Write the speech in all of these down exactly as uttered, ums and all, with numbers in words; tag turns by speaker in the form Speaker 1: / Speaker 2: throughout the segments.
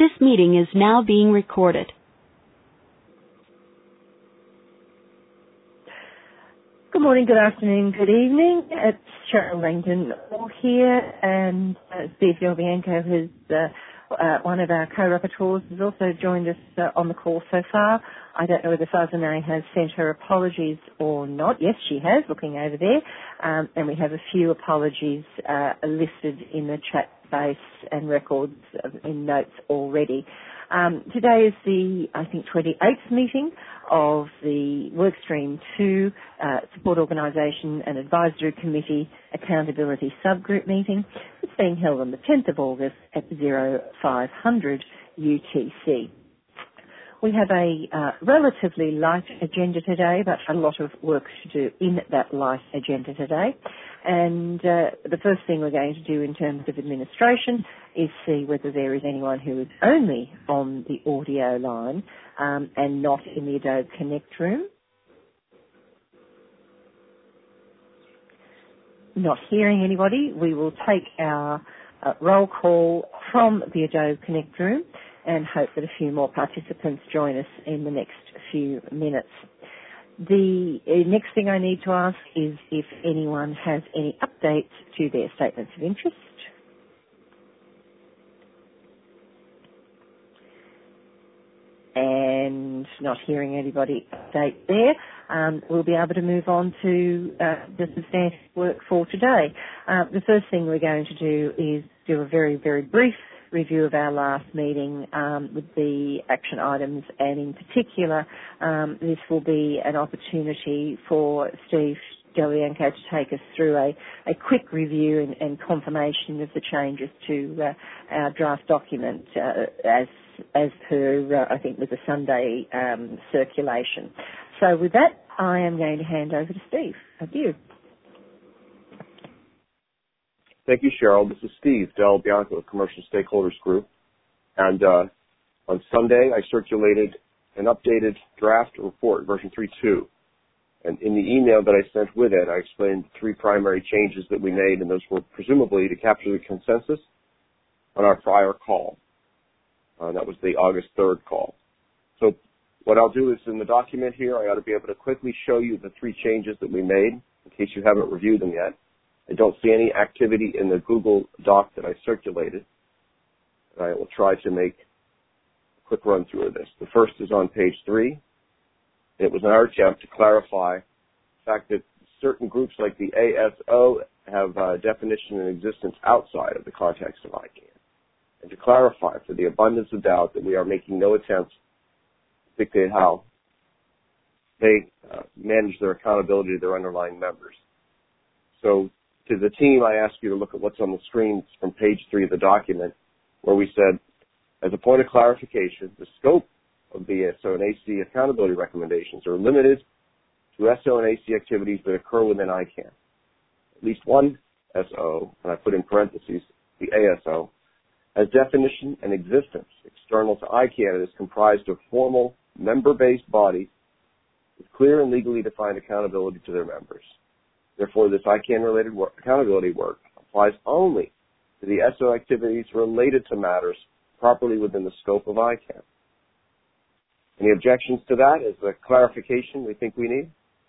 Speaker 1: This meeting is now being recorded.
Speaker 2: Good morning, good afternoon, good evening. It's Cheryl Langdon all here, and uh, Steve Delbianco, who's uh, uh, one of our co-rapporteurs, has also joined us uh, on the call so far. I don't know whether Farzaneh has sent her apologies or not. Yes, she has, looking over there. Um, and we have a few apologies uh, listed in the chat space and records in notes already. Um, today is the, I think, twenty-eighth meeting of the Workstream two uh, Support Organisation and Advisory Committee Accountability Subgroup meeting. It's being held on the tenth of August at oh five hundred U T C. We have a uh, relatively light agenda today, but a lot of work to do in that light agenda today. And uh, the first thing we're going to do in terms of administration is see whether there is anyone who is only on the audio line um, and not in the Adobe Connect room. Not hearing anybody, we will take our uh, roll call from the Adobe Connect room and hope that a few more participants join us in the next few minutes. The uh, next thing I need to ask is if anyone has any updates to their statements of interest. And not hearing anybody update there, um, we'll be able to move on to uh, the substantive work for today. Uh, the first thing we're going to do is do a very, very brief review of our last meeting um, with the action items, and in particular, um, this will be an opportunity for Steve Delbianco to take us through a, a quick review and, and confirmation of the changes to uh, our draft document uh, as as per, uh, I think, with the Sunday um, circulation. So with that, I am going to hand over to Steve. Thank you.
Speaker 3: Thank you, Cheryl. This is Steve Delbianco of Commercial Stakeholders Group. And uh, on Sunday, I circulated an updated draft report, version three point two. And in the email that I sent with it, I explained the three primary changes that we made, and those were presumably to capture the consensus on our prior call. Uh, that was the August third call. So what I'll do is in the document here, I ought to be able to quickly show you the three changes that we made, in case you haven't reviewed them yet. I don't see any activity in the Google Doc that I circulated. And I will try to make a quick run through of this. The first is on page three. It was our attempt to clarify the fact that certain groups like the A S O have uh, definition and existence outside of the context of I CANN. And to clarify, for the abundance of doubt, that we are making no attempts to dictate how they uh, manage their accountability to their underlying members. So to the team, I ask you to look at what's on the screen from page three of the document, where we said, as a point of clarification, the scope of the S O and A C accountability recommendations are limited to S O and A C activities that occur within I CANN. At least one S O, and I put in parentheses the A S O, has definition and existence external to I CANN and is comprised of formal member-based bodies with clear and legally defined accountability to their members. Therefore, this I CANN-related work, accountability work applies only to the S O activities related to matters properly within the scope of I CANN. Any objections to that? Is the clarification we think we need?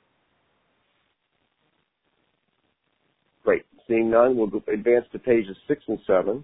Speaker 3: Great. Seeing none, we'll advance to pages six and seven.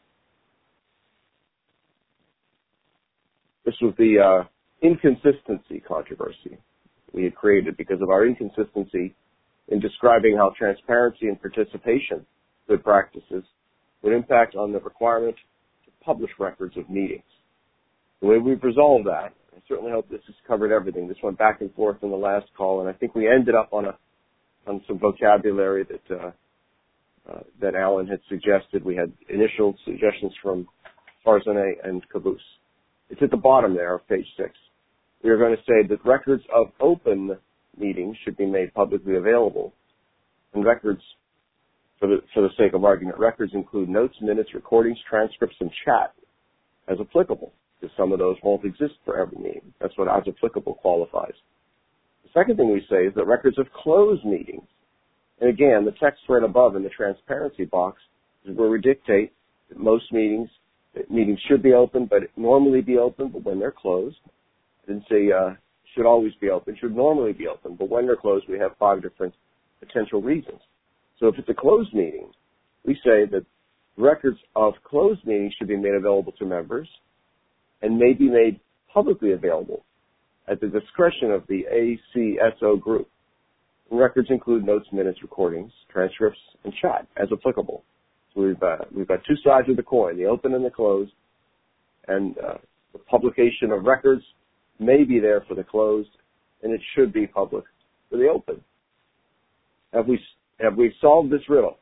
Speaker 3: This was the uh, inconsistency controversy we had created because of our inconsistency in describing how transparency and participation, good practices, would impact on the requirement to publish records of meetings. The way we've resolved that, I certainly hope this has covered everything. This went back and forth in the last call, and I think we ended up on a on some vocabulary that uh, uh, that Alan had suggested. We had initial suggestions from Farzaneh and Caboose. It's at the bottom there of page six. We are going to say that records of open meetings should be made publicly available, and records, for the, for the sake of argument, records include notes, minutes, recordings, transcripts, and chat as applicable, because some of those won't exist for every meeting. That's what as applicable qualifies. The second thing we say is that records of closed meetings, and again, the text right above in the transparency box is where we dictate that most meetings meetings should be open, but normally be open, but when they're closed. I didn't say uh, should always be open, should normally be open, but when they're closed, we have five different potential reasons. So if it's a closed meeting, we say that records of closed meetings should be made available to members and may be made publicly available at the discretion of the A C S O group. And records include notes, minutes, recordings, transcripts, and chat as applicable. So we've, uh, we've got two sides of the coin, the open and the closed, and uh, the publication of records may be there for the closed, and it should be public for the open. Have we, have we solved this riddle?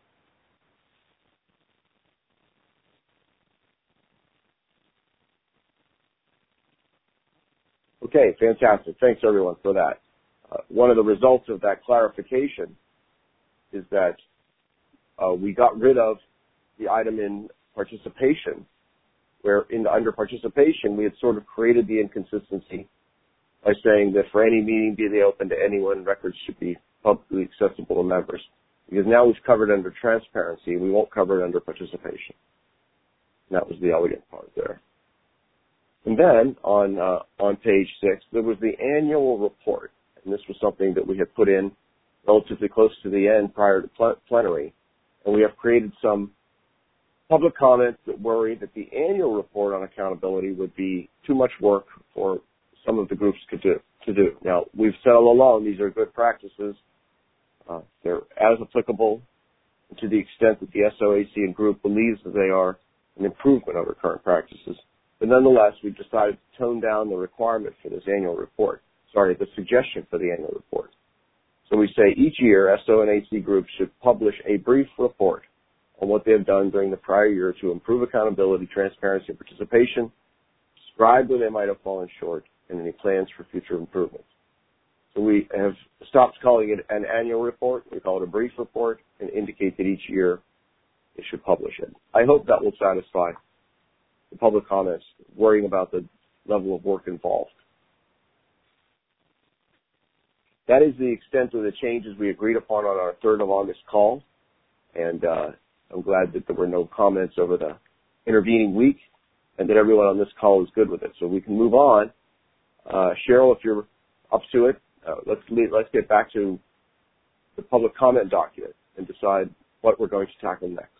Speaker 3: Okay, fantastic. Thanks, everyone, for that. Uh, one of the results of that clarification is that uh, we got rid of the item in participation, where in under participation we had sort of created the inconsistency by saying that for any meeting, be they open to anyone, records should be publicly accessible to members. Because now we've covered under transparency, we won't cover it under participation. And that was the elegant part there. And then on uh, on page six, there was the annual report, and this was something that we had put in relatively close to the end prior to pl- plenary, and we have created some public comments that worry that the annual report on accountability would be too much work for some of the groups to do. To do. Now, we've said all along these are good practices. Uh, they're as applicable to the extent that the S O A C and group believes that they are an improvement over current practices. But nonetheless, we've decided to tone down the requirement for this annual report. Sorry, the suggestion for the annual report. So we say each year, S O and A C groups should publish a brief report on what they have done during the prior year to improve accountability, transparency, and participation, describe where they might have fallen short, and any plans for future improvements. So we have stopped calling it an annual report. We call it a brief report and indicate that each year they should publish it. I hope that will satisfy the public comments worrying about the level of work involved. That is the extent of the changes we agreed upon on our third of August call, and uh, I'm glad that there were no comments over the intervening week and that everyone on this call is good with it. So we can move on. Uh, Cheryl, if you're up to it, uh, let's leave, let's get back to the public comment document and decide what we're going to tackle next.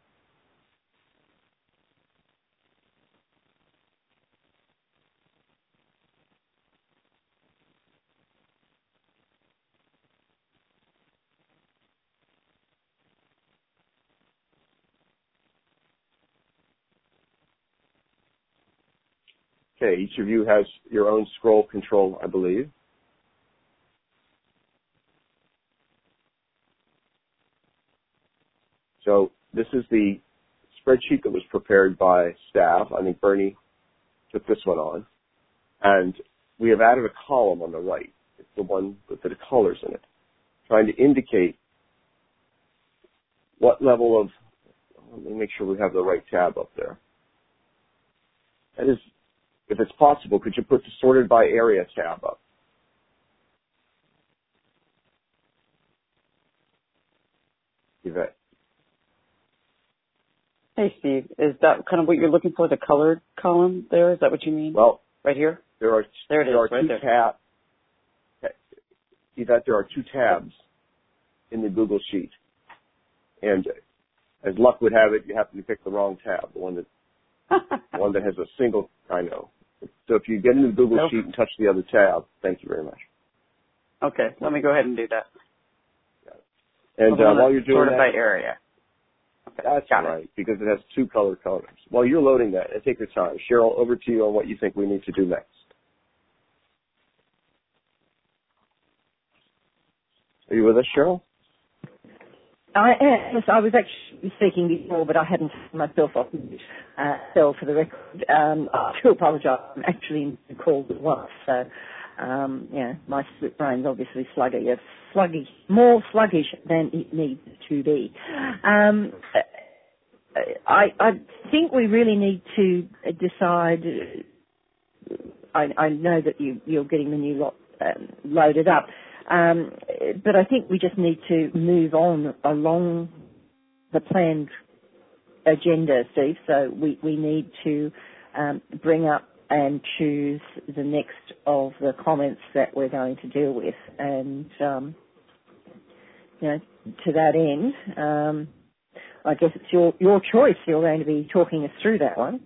Speaker 3: Okay, each of you has your own scroll control, I believe. So this is the spreadsheet that was prepared by staff. I think Bernie took this one on. And we have added a column on the right. It's the one with the colors in it, trying to indicate what level of, let me make sure we have the right tab up there. That is, if it's possible, could you put the sorted by area tab up? Yvette.
Speaker 4: Hey, Steve, is that kind of what you're looking for, the colored column there? Is that what you mean?
Speaker 3: Well,
Speaker 4: right here?
Speaker 3: There are,
Speaker 4: there it
Speaker 3: there
Speaker 4: is,
Speaker 3: are
Speaker 4: right
Speaker 3: two
Speaker 4: there.
Speaker 3: tabs. Yvette, there are two tabs in the Google Sheet. And as luck would have it, you happen to pick the wrong tab, the one that, the one that has a single, I know. So if you get into the Google nope. Sheet and touch the other tab, thank you very much.
Speaker 4: Okay, let me go ahead and do that.
Speaker 3: And uh, while you're doing
Speaker 4: sorted
Speaker 3: that,
Speaker 4: by area. Okay,
Speaker 3: that's right, it. Because it has two color colors. While you're loading that, and take your time, Cheryl, over to you on what you think we need to do next. Are you with us, Cheryl?
Speaker 2: I am. Yes, I was actually speaking before, but I hadn't myself off uh, so for the record. Um, I do apologise. I'm actually in the call at once, so um, yeah, my split brain's obviously sluggish. It's sluggish, more sluggish than it needs to be. Um, I, I think we really need to decide. I, I know that you, you're getting the new lot um, loaded up. Um, but I think we just need to move on along the planned agenda, Steve, so we, we need to um, bring up and choose the next of the comments that we're going to deal with. And, um, you know, to that end, um, I guess it's your, your choice. You're going to be talking us through that one.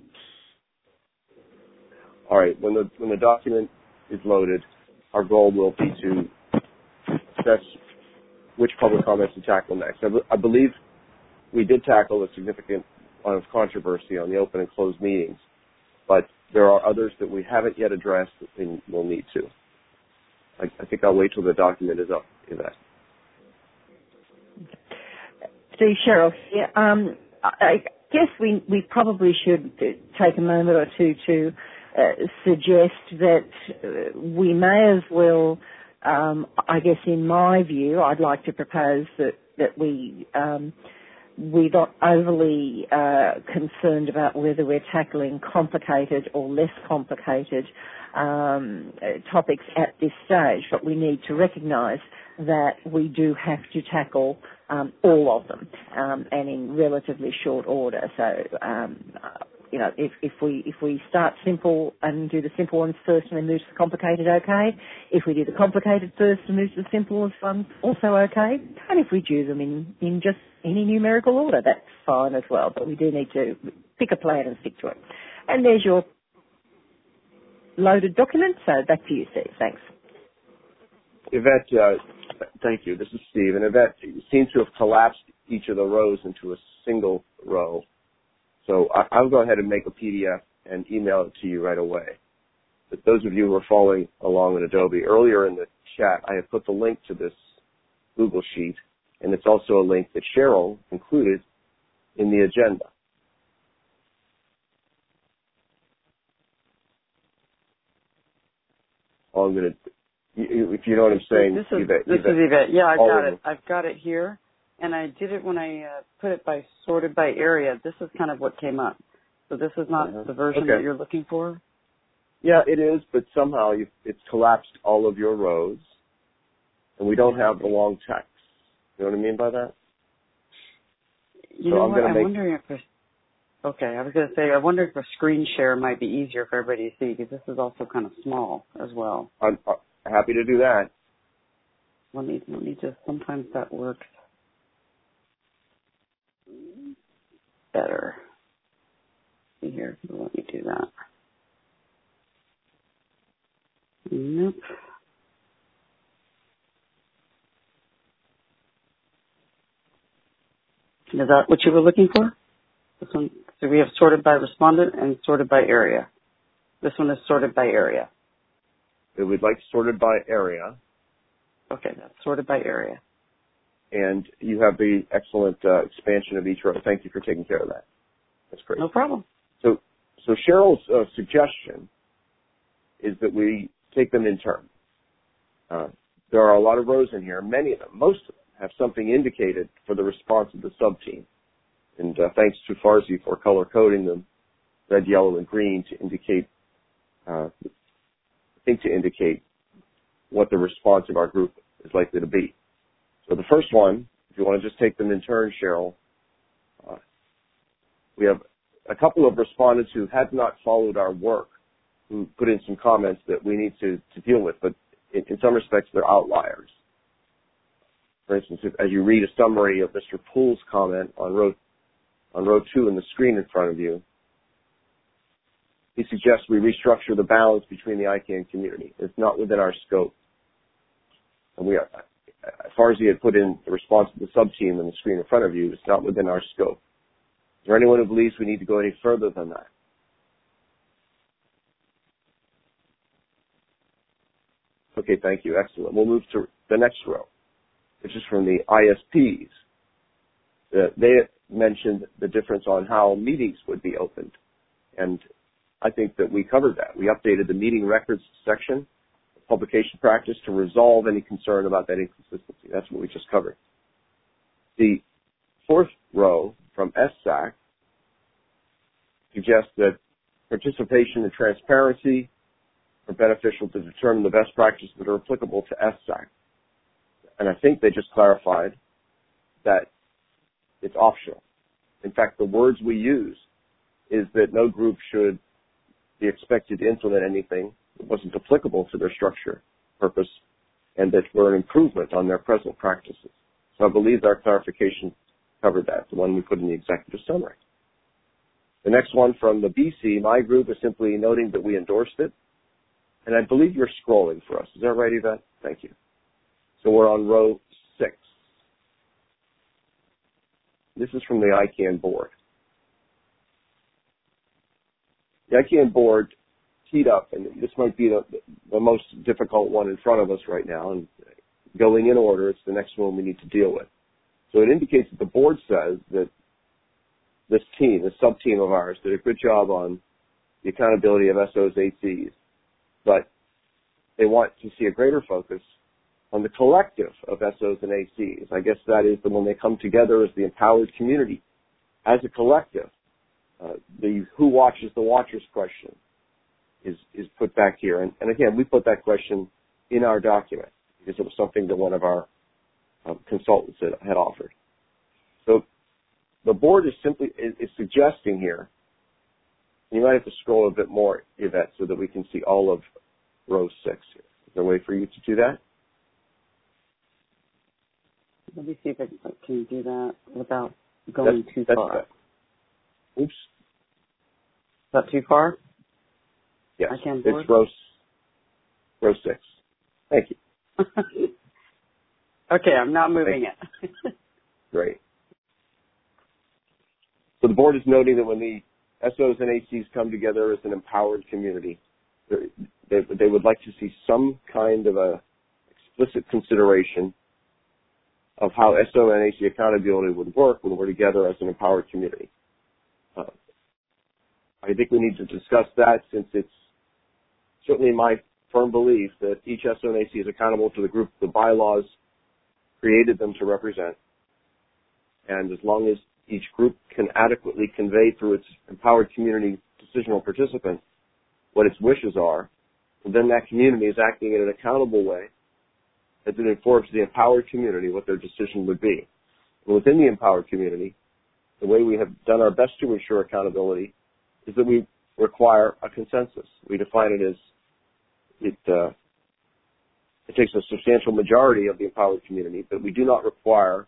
Speaker 3: All right. When the when the document is loaded, our goal will be to assess which public comments to tackle next. I, b- I believe we did tackle a significant amount of controversy on the open and closed meetings, but there are others that we haven't yet addressed and we'll need to. I, I think I'll wait till the document is up, Yvette.
Speaker 2: Steve, Cheryl, yeah, um, I guess we, we probably should take a moment or two to uh, suggest that uh, we may as well, um, I guess in my view, I'd like to propose that, that we um, we're not overly uh, concerned about whether we're tackling complicated or less complicated um, topics at this stage, but we need to recognise that we do have to tackle um, all of them um, and in relatively short order. So, um, you know, if, if we if we start simple and do the simple ones first and then move to the complicated, okay. If we do the complicated first and move to the simple ones, also okay. And if we do them in, in just any numerical order, that's fine as well. But we do need to pick a plan and stick to it. And there's your loaded document. So back to you, Steve. Thanks.
Speaker 3: Yvette, uh, thank you. This is Steve. And Yvette seems to have collapsed each of the rows into a single row. So I, I'll go ahead and make a P D F and email it to you right away. But those of you who are following along in Adobe, earlier in the chat, I have put the link to this Google Sheet, and it's also a link that Cheryl included in the agenda. All I'm going to, if you know what I'm saying,
Speaker 4: this is,
Speaker 3: Yvette,
Speaker 4: this
Speaker 3: Yvette,
Speaker 4: is Yvette. Yeah, I've got it.
Speaker 3: them.
Speaker 4: I've got it here. And I did it when I uh, put it by sorted by area. This is kind of what came up. So this is not
Speaker 3: uh-huh.
Speaker 4: the version
Speaker 3: okay.
Speaker 4: that you're looking for?
Speaker 3: Yeah, it is, but somehow you, it's collapsed all of your rows, and we don't have the long text. You know what I mean by that?
Speaker 4: You
Speaker 3: so
Speaker 4: know
Speaker 3: I'm
Speaker 4: what? I'm
Speaker 3: make...
Speaker 4: wondering if a, okay, I was going to say, I wonder if a screen share might be easier for everybody to see, because this is also kind of small as well.
Speaker 3: I'm uh, happy to do that.
Speaker 4: Let me, let me just, sometimes that works better. See here, let me do that. Nope. Is that what you were looking for? This one, so we have sorted by respondent and sorted by area. This one is sorted by area.
Speaker 3: We'd like sorted by area.
Speaker 4: Okay, that's sorted by area.
Speaker 3: And you have the excellent uh, expansion of each row. Thank you for taking care of that. That's great.
Speaker 4: No problem.
Speaker 3: So, so Cheryl's uh, suggestion is that we take them in turn. Uh, there are a lot of rows in here. Many of them, most of them, have something indicated for the response of the subteam. And uh, thanks to Farsi for color coding them red, yellow, and green to indicate, uh, I think to indicate what the response of our group is likely to be. So the first one, if you want to just take them in turn, Cheryl, uh, we have a couple of respondents who had not followed our work, who put in some comments that we need to, to deal with, but in, in some respects they're outliers. For instance, if, as you read a summary of Mister Poole's comment on row, on row two in the screen in front of you, he suggests we restructure the balance between the I CANN community. It's not within our scope. And we are, as far as he had put in the response to the sub-team in the screen in front of you, it's not within our scope. Is there anyone who believes we need to go any further than that? Okay, thank you. Excellent. We'll move to the next row, which is from the I S Ps. Uh, they mentioned the difference on how meetings would be opened. And I think that we covered that. We updated the meeting records section of publication practice to resolve any concern about that inconsistency. That's what we just covered. The fourth row from S S A C suggests that participation and transparency are beneficial to determine the best practices that are applicable to S S A C. And I think they just clarified that it's optional. In fact, the words we use is that no group should be expected to implement anything that wasn't applicable to their structure, purpose, and that were an improvement on their present practices. So I believe our clarification covered that, the one we put in the executive summary. The next one from the B C, my group is simply noting that we endorsed it. And I believe you're scrolling for us. Is that right, Yvette? Thank you. So we're on row six. This is from the I CANN board. The I CANN board teed up, and this might be the, the most difficult one in front of us right now, and going in order, it's the next one we need to deal with. So it indicates that the board says that this team, this sub-team of ours, did a good job on the accountability of S Os, A Cs, but they want to see a greater focus on the collective of S Os and A Cs. I guess that is that when they come together as the empowered community, as a collective, uh, the who watches the watchers question is, is put back here. And, and again, we put that question in our document because it was something that one of our um, consultants had, had offered. So the board is simply is, is suggesting here, you might have to scroll a bit more, Yvette, so that we can see all of row six here. Is there a way for you to do that?
Speaker 4: Let me see if I can do that without going that's, too that's far.
Speaker 3: That. Oops.
Speaker 4: Is that too far?
Speaker 3: Yes.
Speaker 4: I can
Speaker 3: it's row, row six. Thank you.
Speaker 4: Okay, I'm not moving it.
Speaker 3: Great. So the board is noting that when the S Os and A Cs come together as an empowered community, they, they would like to see some kind of a explicit consideration of how S O and A C accountability would work when we're together as an empowered community. Uh, I think we need to discuss that since it's certainly my firm belief that each S O and A C is accountable to the group the bylaws created them to represent. And as long as each group can adequately convey through its empowered community decisional participant what its wishes are, then that community is acting in an accountable way as it informs the empowered community what their decision would be. And within the empowered community, the way we have done our best to ensure accountability is that we require a consensus. We define it as it, uh, it takes a substantial majority of the empowered community, but we do not require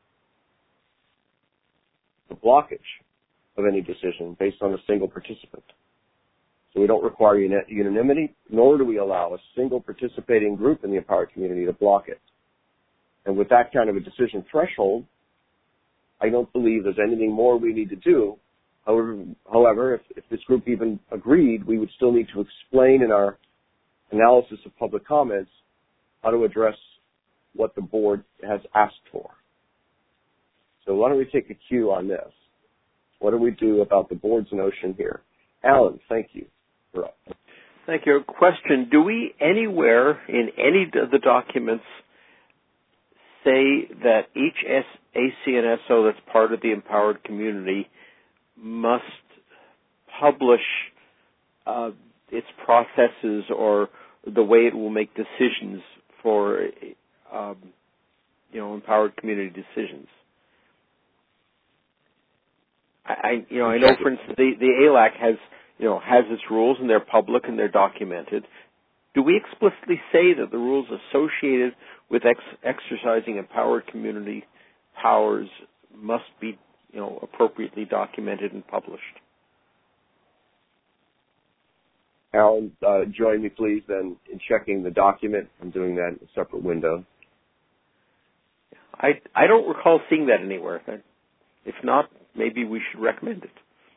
Speaker 3: the blockage of any decision based on a single participant. So we don't require unanimity, nor do we allow a single participating group in the empowered community to block it. And with that kind of a decision threshold, I don't believe there's anything more we need to do. However, however, if, if this group even agreed, we would still need to explain in our analysis of public comments how to address what the board has asked for. So why don't we take a cue on this? What do we do about the board's notion here? Alan, thank you. You're up.
Speaker 5: Thank you. Question, do we anywhere in any of the documents say that each A C and S O that's part of the empowered community must publish uh, its processes or the way it will make decisions for, um, you know, empowered community decisions? I, you know, I know, for instance, the, the A L A C has, you know, has its rules and they're public and they're documented. Do we explicitly say that the rules associated with ex- exercising empowered community powers must be, you know, appropriately documented and published?
Speaker 3: Alan, uh, join me, please, then, in checking the document. I'm doing that in a separate window.
Speaker 5: I, I don't recall seeing that anywhere. If not, maybe we should recommend it.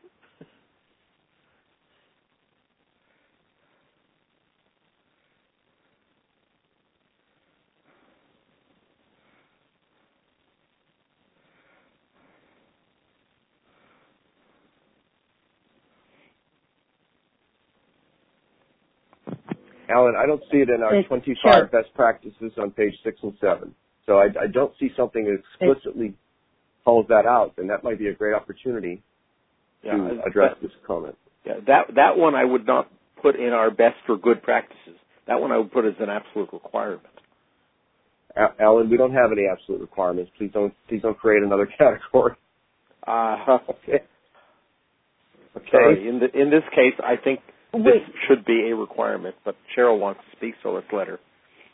Speaker 3: Alan, I don't see it in our
Speaker 2: it's,
Speaker 3: twenty-five
Speaker 2: sure.
Speaker 3: best practices on page six and seven. So I, I don't see something that explicitly it's, calls that out, and that might be a great opportunity
Speaker 5: yeah,
Speaker 3: to address
Speaker 5: that,
Speaker 3: this comment.
Speaker 5: Yeah, that that one I would not put in our best for good practices. That one I would put as an absolute requirement.
Speaker 3: A- Alan, we don't have any absolute requirements. Please don't please don't create another category.
Speaker 5: Uh,
Speaker 3: Okay. Okay.
Speaker 5: Sorry. In the in this case, I think this
Speaker 2: Wait.
Speaker 5: should be a requirement. But Cheryl wants to speak, so let's let her.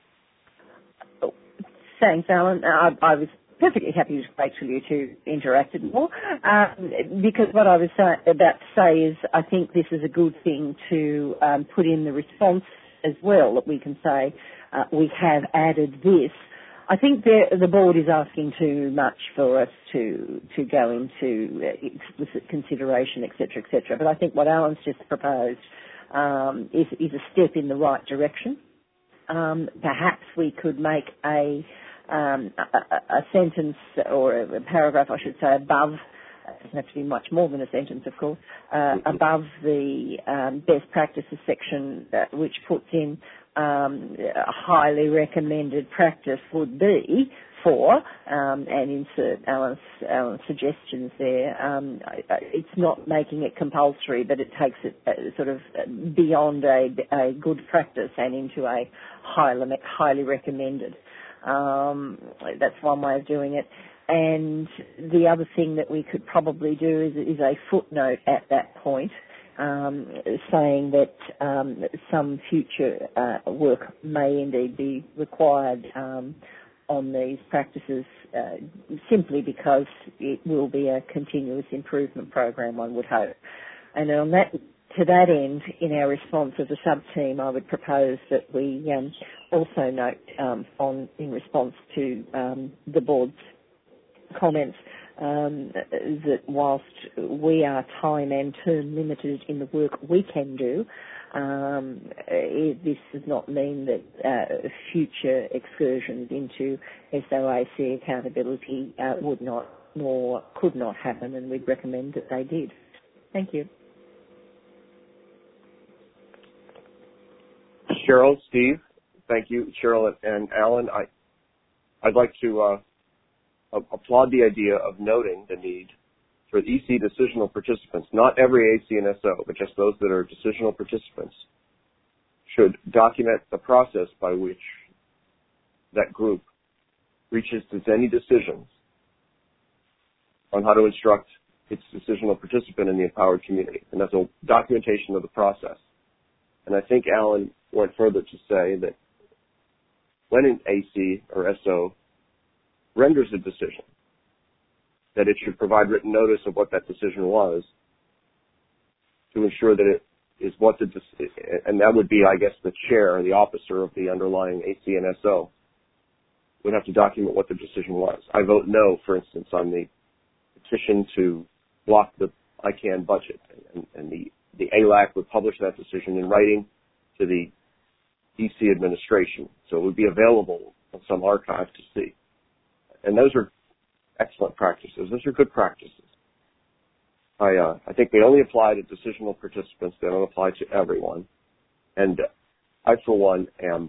Speaker 2: Thanks, Alan. I, I was perfectly happy to wait for you to interact more, um, because what I was uh, about to say is I think this is a good thing to um, put in the response as well, that we can say uh, we have added this. I think the, the board is asking too much for us to to go into explicit consideration, et cetera, et cetera. But I think what Alan's just proposed um, is, is a step in the right direction. Um, perhaps we could make a, um, a, a sentence or a paragraph, I should say, above. It doesn't have to be much more than a sentence, of course, uh, above the um, best practices section, uh, which puts in um, a highly recommended practice would be for, um, and insert Alan's, Alan's suggestions there. Um, it's not making it compulsory, but it takes it uh, sort of beyond a, a good practice and into a highly, highly recommended. Um, that's one way of doing it. And the other thing that we could probably do is, is a footnote at that point, um, saying that um, some future uh, work may indeed be required um, on these practices, uh, simply because it will be a continuous improvement program, one would hope. And on that, to that end, in our response as a sub-team, I would propose that we um, also note um, on in response to um, the board's comments um, that whilst we are time and term limited in the work we can do, um, it, this does not mean that uh, future excursions into S O A C accountability uh, would not nor could not happen, and we'd recommend that they did. Thank you.
Speaker 3: Cheryl, Steve, thank you. Cheryl and Alan, I, I'd like to uh, applaud the idea of noting the need for E C decisional participants, not every A C N S O, but just those that are decisional participants, should document the process by which that group reaches to any decisions on how to instruct its decisional participant in the empowered community. And that's a documentation of the process. And I think Alan went further to say that when an A C or S O renders a decision, that it should provide written notice of what that decision was to ensure that it is what the, and that would be, I guess, the chair or the officer of the underlying A C N S O would have to document what the decision was. I vote no, for instance, on the petition to block the I CAN budget, and, and the, the A L A C would publish that decision in writing to the E C administration, so it would be available on some archive to see. And those are excellent practices. Those are good practices. I, uh, I think they only apply to decisional participants. They don't apply to everyone. And I, for one, am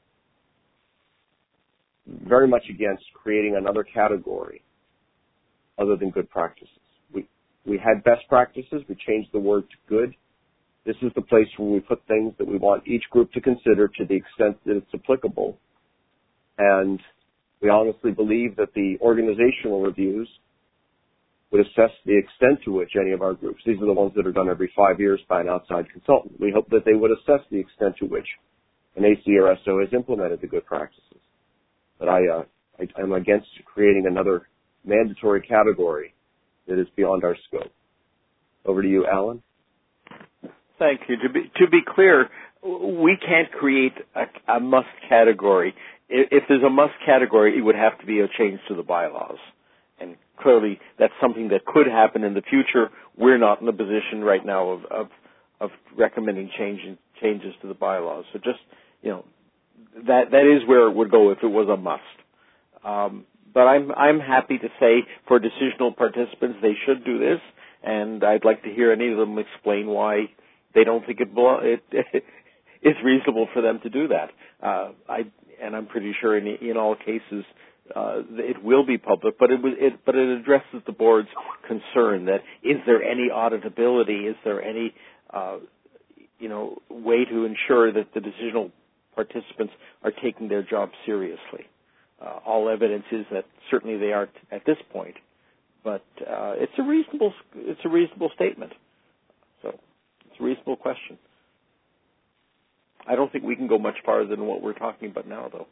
Speaker 3: very much against creating another category other than good practices. We, we had best practices. We changed the word to good. This is the place where we put things that we want each group to consider to the extent that it's applicable. And we honestly believe that the organizational reviews would assess the extent to which any of our groups, these are the ones that are done every five years by an outside consultant, we hope that they would assess the extent to which an A C or S O has implemented the good practices. But I, uh, I, I'm against creating another mandatory category that is beyond our scope. Over to you, Alan.
Speaker 5: Thank you. To be, to be clear, we can't create a, a must category. If there's a must category, it would have to be a change to the bylaws. And clearly, that's something that could happen in the future. We're not in the position right now of, of, of recommending change, changes to the bylaws. So just, you know, that, that is where it would go if it was a must. Um, but I'm, I'm happy to say for decisional participants, they should do this. And I'd like to hear any of them explain why they don't think it, it it's reasonable for them to do that. Uh, I, and I'm pretty sure in, in all cases uh, it will be public, but it, it but it addresses the board's concern that is there any auditability, is there any uh, you know way to ensure that the decisional participants are taking their job seriously. Uh, all evidence is that certainly they are at this point, but uh, it's a reasonable it's a reasonable statement. So it's a reasonable question. I don't think we can go much farther than what we're talking about now, though.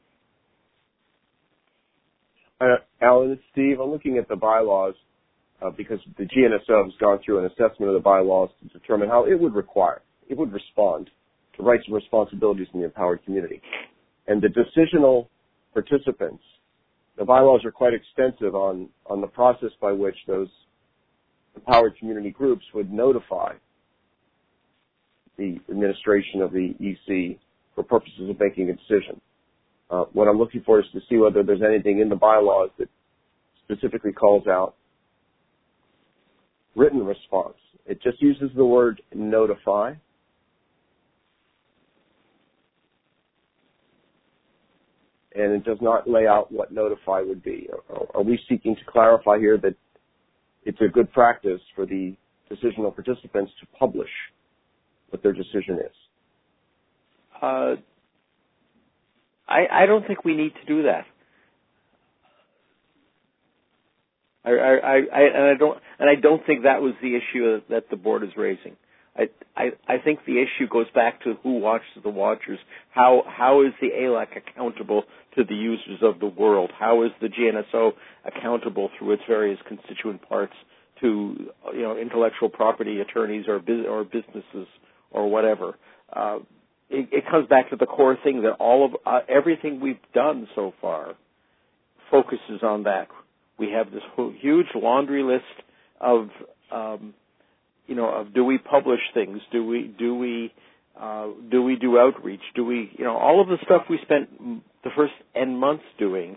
Speaker 3: Uh, Alan, it's Steve. I'm looking at the bylaws uh, because the G N S O has gone through an assessment of the bylaws to determine how it would require, it would respond to rights and responsibilities in the empowered community. And the decisional participants, the bylaws are quite extensive on, on the process by which those empowered community groups would notify the administration of the E C for purposes of making a decision. Uh, what I'm looking for is to see whether there's anything in the bylaws that specifically calls out written response. It just uses the word notify. And it does not lay out what notify would be. Are, are we seeking to clarify here that it's a good practice for the decisional participants to publish what their decision is?
Speaker 5: Uh, I, I don't think we need to do that. I, I, I, and I don't, and I don't think that was the issue that the board is raising. I, I, I think the issue goes back to who watches the watchers. How, how is the A L A C accountable to the users of the world? How is the G N S O accountable through its various constituent parts to, you know, intellectual property attorneys or, bus- or businesses or whatever? Uh, it, it comes back to the core thing that all of uh, everything we've done so far focuses on that. We have this huge laundry list of, um, you know, of do we publish things? Do we do we uh, do we do outreach? Do we, you know, all of the stuff we spent the first N months doing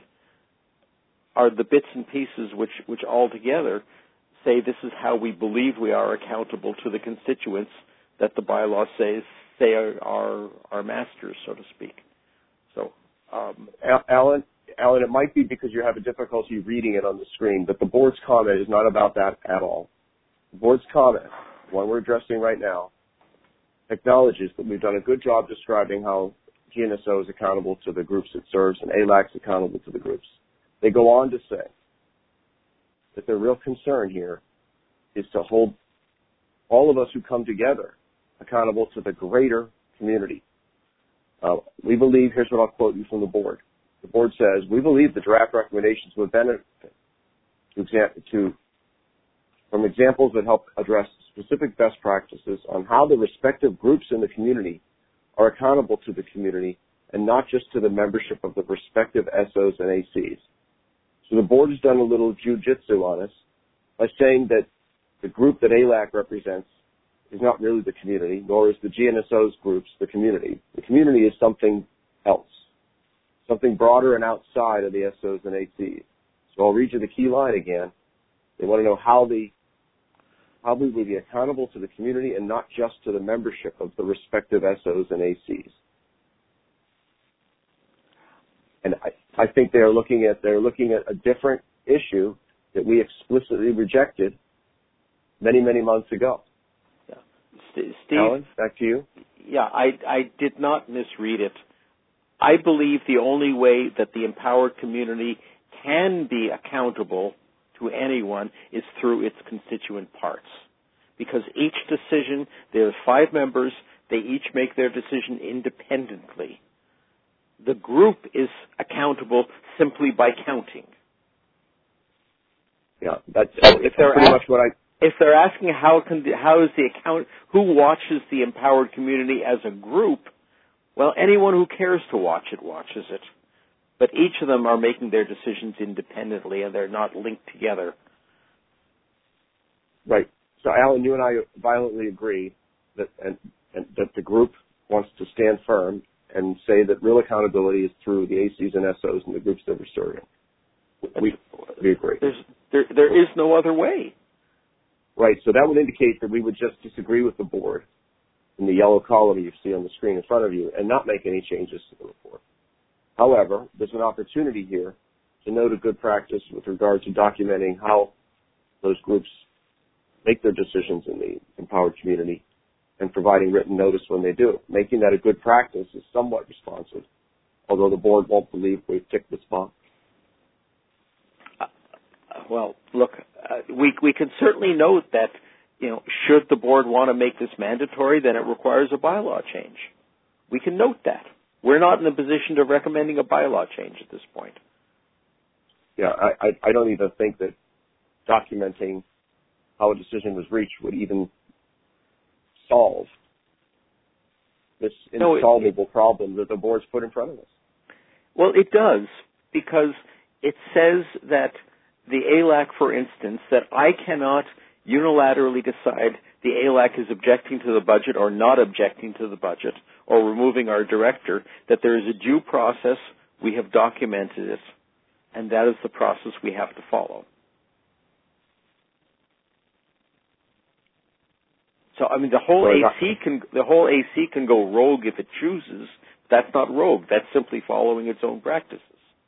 Speaker 5: are the bits and pieces which which all together say this is how we believe we are accountable to the constituents that the bylaw says they are our our masters, so to speak. So, um,
Speaker 3: Alan. Alan, it might be because you have a difficulty reading it on the screen, but the board's comment is not about that at all. The board's comment, the one we're addressing right now, acknowledges that we've done a good job describing how G N S O is accountable to the groups it serves and A L A C is accountable to the groups. They go on to say that their real concern here is to hold all of us who come together accountable to the greater community. Uh, we believe, here's what I'll quote you from the board. The board says, we believe the draft recommendations would benefit to, to, from examples that help address specific best practices on how the respective groups in the community are accountable to the community and not just to the membership of the respective S Os and A Cs. So the board has done a little jujitsu on us by saying that the group that A L A C represents is not really the community, nor is the G N S O's groups the community. The community is something else, something broader and outside of the S Os and A Cs. So I'll read you the key line again. They want to know how the how we will be accountable to the community and not just to the membership of the respective S Os and A Cs. And I, I think they're looking at they're looking at a different issue that we explicitly rejected many, many months ago.
Speaker 5: Yeah. Steve,
Speaker 3: Alan, back to you.
Speaker 5: Yeah, I, I did not misread it. I believe the only way that the empowered community can be accountable to anyone is through its constituent parts. Because each decision, there's five members, they each make their decision independently. The group is accountable simply by counting.
Speaker 3: Yeah, that's,
Speaker 5: so if they're
Speaker 3: pretty
Speaker 5: ask,
Speaker 3: much what I...
Speaker 5: If they're asking how can how is the account, who watches the empowered community as a group, well, anyone who cares to watch it watches it. But each of them are making their decisions independently, and they're not linked together.
Speaker 3: Right. So, Alan, you and I violently agree that and, and that the group wants to stand firm and say that real accountability is through the A Cs and S Os and the groups that we're serving. We, we agree.
Speaker 5: There's, there, there is no other way.
Speaker 3: Right. So that would indicate that we would just disagree with the board in the yellow column you see on the screen in front of you and not make any changes to the report. However, there's an opportunity here to note a good practice with regard to documenting how those groups make their decisions in the empowered community and providing written notice when they do. Making that a good practice is somewhat responsive, although the board won't believe we've ticked this box.
Speaker 5: Uh, Well, look, uh, we we can certainly note that, you know, should the board want to make this mandatory, then it requires a bylaw change. We can note that. We're not in a position of recommending a bylaw change at this point.
Speaker 3: Yeah, I, I, I don't even think that documenting how a decision was reached would even solve this
Speaker 5: no,
Speaker 3: insolvable
Speaker 5: it, it,
Speaker 3: problem that the board's put in front of us.
Speaker 5: Well, it does, because it says that the A L A C, for instance, that I cannot unilaterally decide the A L A C is objecting to the budget or not objecting to the budget or removing our director, that there is a due process, we have documented it, and that is the process we have to follow. So, I mean, the whole A C can the whole A C can go rogue if it chooses. That's not rogue. That's simply following its own practices.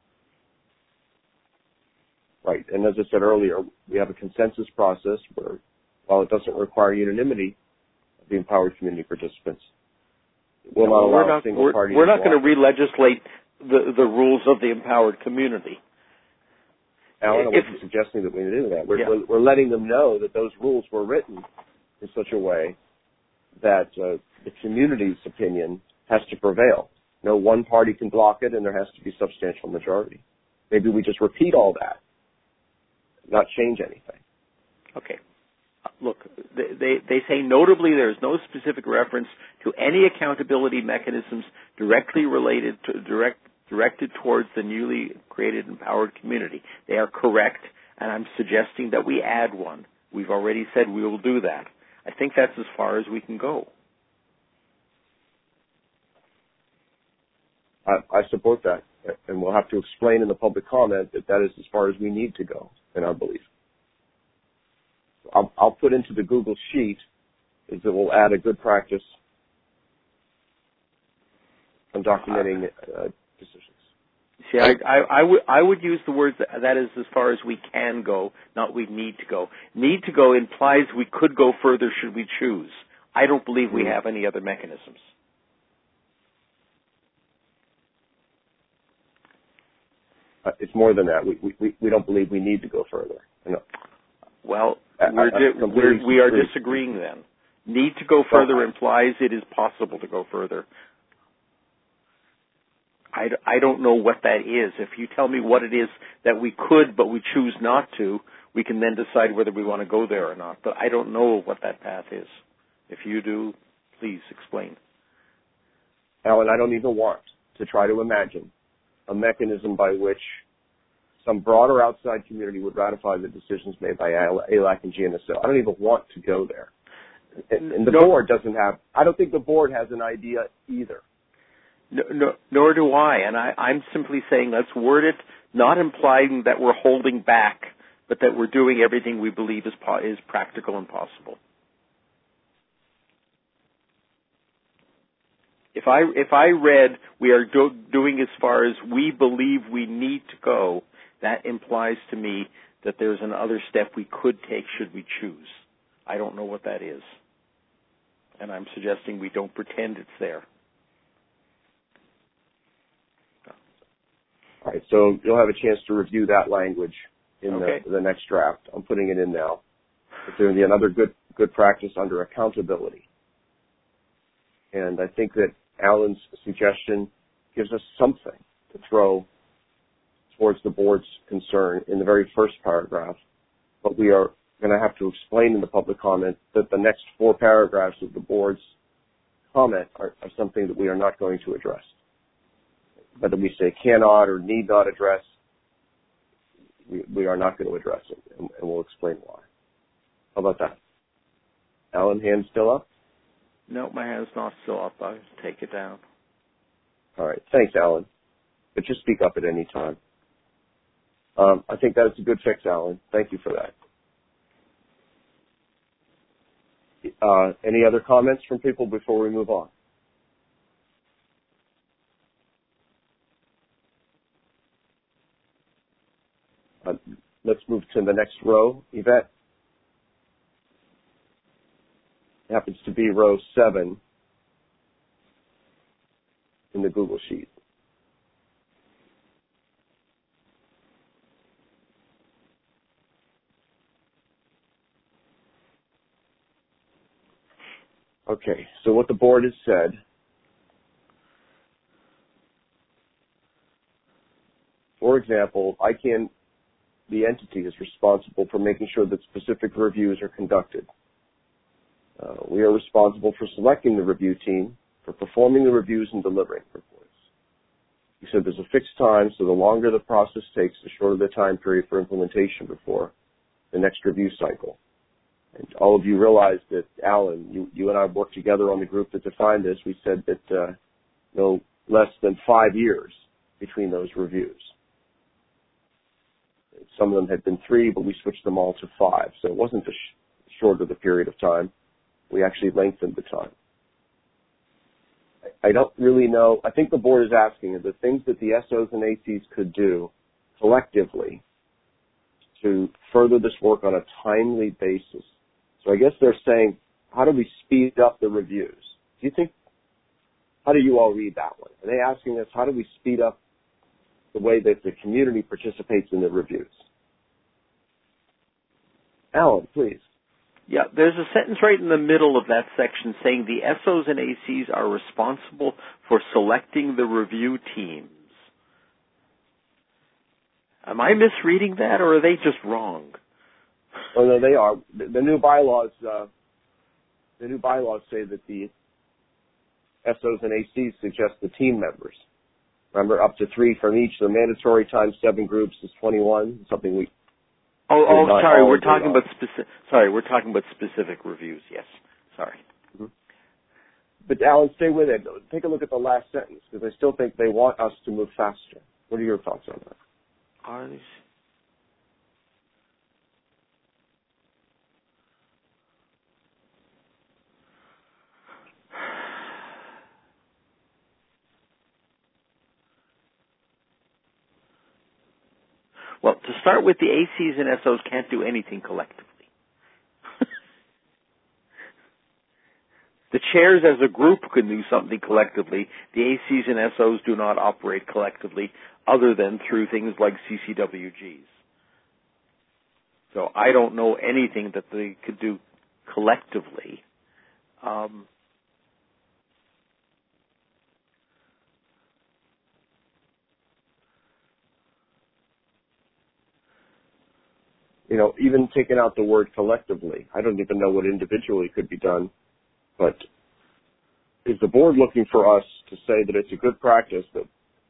Speaker 3: Right. And as I said earlier, we have a consensus process where, while it doesn't require unanimity of the empowered community participants, it will
Speaker 5: no,
Speaker 3: not allow
Speaker 5: not,
Speaker 3: a single
Speaker 5: we're,
Speaker 3: party
Speaker 5: We're
Speaker 3: to
Speaker 5: not going to
Speaker 3: block.
Speaker 5: re-legislate the, the rules of the empowered community.
Speaker 3: Alan, I
Speaker 5: if,
Speaker 3: wasn't suggesting that we do that. We're,
Speaker 5: yeah.
Speaker 3: we're, we're letting them know that those rules were written in such a way that uh, the community's opinion has to prevail. No one party can block it, and there has to be substantial majority. Maybe we just repeat all that, not change anything.
Speaker 5: Okay. Look, they, they, they say notably there is no specific reference to any accountability mechanisms directly related to direct directed towards the newly created empowered community. They are correct, and I'm suggesting that we add one. We've already said we will do that. I think that's as far as we can go.
Speaker 3: I, I support that, and we'll have to explain in the public comment that that is as far as we need to go in our belief. I'll, I'll put into the Google Sheet is that we'll add a good practice on documenting uh, decisions.
Speaker 5: See, I, I, I, w- I would use the words that, that is as far as we can go, not we need to go. Need to go implies we could go further should we choose. I don't believe we have any other mechanisms.
Speaker 3: Uh, it's more than that. We, we, we don't believe we need to go further. No.
Speaker 5: Well,
Speaker 3: I,
Speaker 5: we're
Speaker 3: I,
Speaker 5: di- we're, we are disagreeing then. Need to go further well, implies it is possible to go further. I, I don't know what that is. If you tell me what it is that we could but we choose not to, we can then decide whether we want to go there or not. But I don't know what that path is. If you do, please explain.
Speaker 3: Alan, I don't even want to try to imagine a mechanism by which some broader outside community would ratify the decisions made by A L A C and G N S O. I don't even want to go there. And, and the no, board doesn't have, I don't think the board has an idea either.
Speaker 5: No, no, nor do I. And I, I'm simply saying let's word it, not implying that we're holding back, but that we're doing everything we believe is, po- is practical and possible. If I if I read we are do, doing as far as we believe we need to go, that implies to me that there's another step we could take should we choose. I don't know what that is. And I'm suggesting we don't pretend it's there.
Speaker 3: All right, so you'll have a chance to review that language in
Speaker 5: okay.
Speaker 3: the, the next draft. I'm putting it in now. It's doing another good good practice under accountability. And I think that Alan's suggestion gives us something to throw towards the board's concern in the very first paragraph. But we are going to have to explain in the public comment that the next four paragraphs of the board's comment are, are something that we are not going to address. Whether we say cannot or need not address, we, we are not going to address it, and, and we'll explain why. How about that? Alan, hand still up?
Speaker 5: No, my hand's not still up. I'll take it down.
Speaker 3: All right. Thanks, Alan. But just speak up at any time. Um, I think that's a good fix, Alan. Thank you for that. Uh, any other comments from people before we move on? Uh, let's move to the next row, Yvette. It happens to be row seven in the Google Sheet. Okay, so what the board has said, for example, I can, the entity is responsible for making sure that specific reviews are conducted. Uh, we are responsible for selecting the review team, for performing the reviews and delivering reports. You said there's a fixed time, so the longer the process takes, the shorter the time period for implementation before the next review cycle. And all of you realize that, Alan, you, you and I worked together on the group that defined this. We said that uh, no less than five years between those reviews. Some of them had been three, but we switched them all to five. So it wasn't a sh- shorter the period of time. We actually lengthened the time. I, I don't really know. I think the board is asking the things that the S Os and A Cs could do collectively to further this work on a timely basis. So I guess they're saying, how do we speed up the reviews? Do you think, how do you all read that one? Are they asking us, how do we speed up the way that the community participates in the reviews? Alan, please.
Speaker 5: Yeah, there's a sentence right in the middle of that section saying the S Os and A Cs are responsible for selecting the review teams. Am I misreading that, or are they just wrong?
Speaker 3: Oh, no, they are. The, the new bylaws, uh, the new bylaws say that the S Os and A Cs suggest the team members. Remember, up to three from each. The mandatory times seven groups is twenty-one. Something we.
Speaker 5: Oh, oh, sorry. We're talking about specific. Sorry, we're talking about specific reviews. Yes, sorry.
Speaker 3: Mm-hmm. But Alan, stay with it. Take a look at the last sentence because I still think they want us to move faster. What are your thoughts on that?
Speaker 5: Are these? Well, to start with, the A Cs and S Os can't do anything collectively. The chairs as a group can do something collectively. The A Cs and S Os do not operate collectively other than through things like C C W Gs. So I don't know anything that they could do collectively. Um,
Speaker 3: You know, even taking out the word collectively, I don't even know what individually could be done. But is the board looking for us to say that it's a good practice that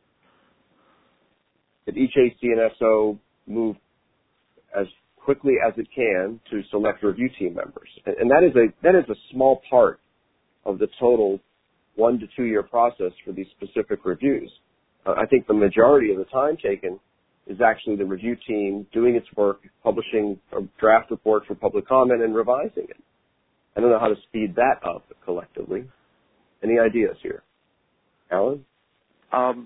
Speaker 3: that each A C and S O move as quickly as it can to select review team members? And, and that is a that is a small part of the total one to two year process for these specific reviews. Uh, I think the majority of the time taken is actually the review team doing its work, publishing a draft report for public comment and revising it. I don't know how to speed that up collectively. Any ideas here? Alan?
Speaker 5: Um,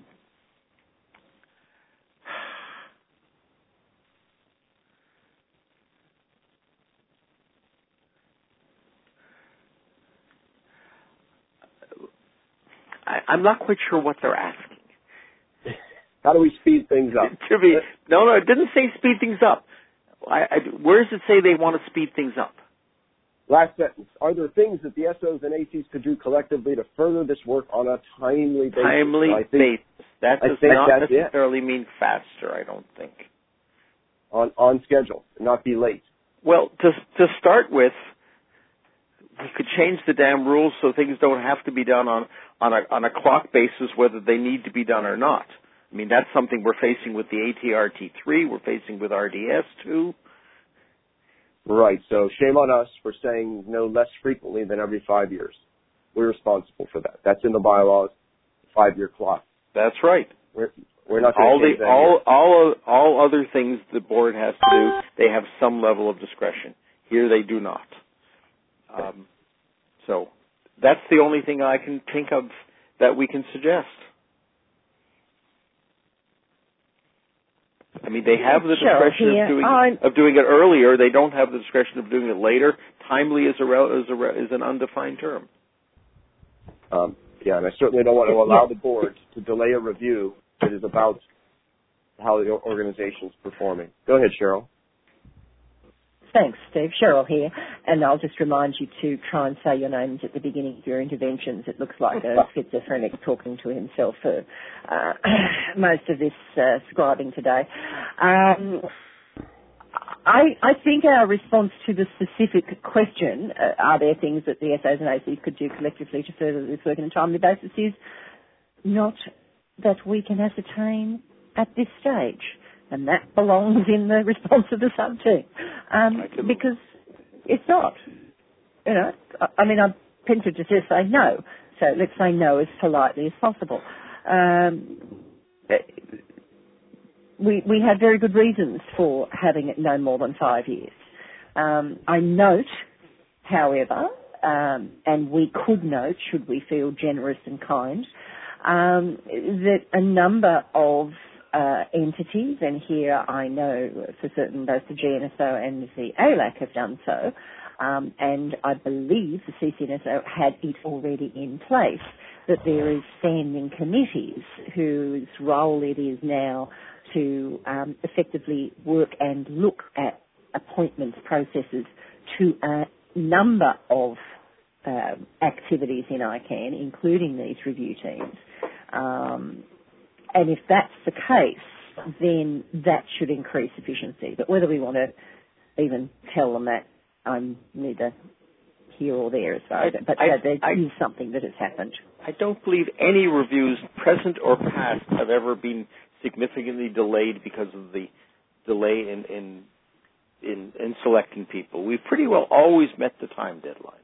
Speaker 5: I, I'm not quite sure what they're asking.
Speaker 3: How do we speed things up?
Speaker 5: to be, no, no, it didn't say speed things up. I, I, where does it say they want to speed things up?
Speaker 3: Last sentence. Are there things that the S Os and A Cs could do collectively to further this work on a timely basis?
Speaker 5: Timely
Speaker 3: so think,
Speaker 5: basis. That does not necessarily it. mean faster, I don't think.
Speaker 3: On on schedule, not be late.
Speaker 5: Well, to to start with, we could change the damn rules so things don't have to be done on, on a on a clock basis, whether they need to be done or not. I mean, that's something we're facing with the A T R T three, we're facing with R D S two.
Speaker 3: Right, so shame on us for saying no less frequently than every five years. We're responsible for that. That's in the bylaws, five-year clock.
Speaker 5: That's right.
Speaker 3: We're, we're not
Speaker 5: all
Speaker 3: the
Speaker 5: all all all other things the board has to do, they have some level of discretion. Here they do not. Um, so that's the only thing I can think of that we can suggest. I mean, they have the discretion of doing it, of doing it earlier. They don't have the discretion of doing it later. Timely is a is a is an undefined term.
Speaker 3: Um, yeah, and I certainly don't want to allow the board to delay a review that is about how the organization's performing. Go ahead, Cheryl.
Speaker 2: Thanks, Steve. Cheryl here. And I'll just remind you to try and say your names at the beginning of your interventions. It looks like a schizophrenic talking to himself for uh, most of this uh, scribing today. Um, I, I think our response to the specific question, uh, are there things that the S Os and A Cs could do collectively to further this work on a timely basis, is not that we can ascertain at this stage. And that belongs in the response of the sub-team. Um, because it's not. You know, I mean, I'm tempted to just say no. So let's say no as politely as possible. Um, we, we have very good reasons for having it no more than five years. Um, I note, however, um, and we could note, should we feel generous and kind, um, that a number of Uh, entities, and here I know for certain both the G N S O and the A L A C have done so, um, and I believe the C C N S O had it already in place, that there is standing committees whose role it is now to um, effectively work and look at appointments processes to a number of uh, activities in I CAN, including these review teams. Um, And if that's the case, then that should increase efficiency. But whether we want to even tell them that, I'm neither here or there as far as that. But
Speaker 5: I,
Speaker 2: uh, there
Speaker 5: I,
Speaker 2: is something that has happened.
Speaker 5: I don't believe any reviews, present or past, have ever been significantly delayed because of the delay in in, in, in selecting people. We've pretty well always met the time deadlines.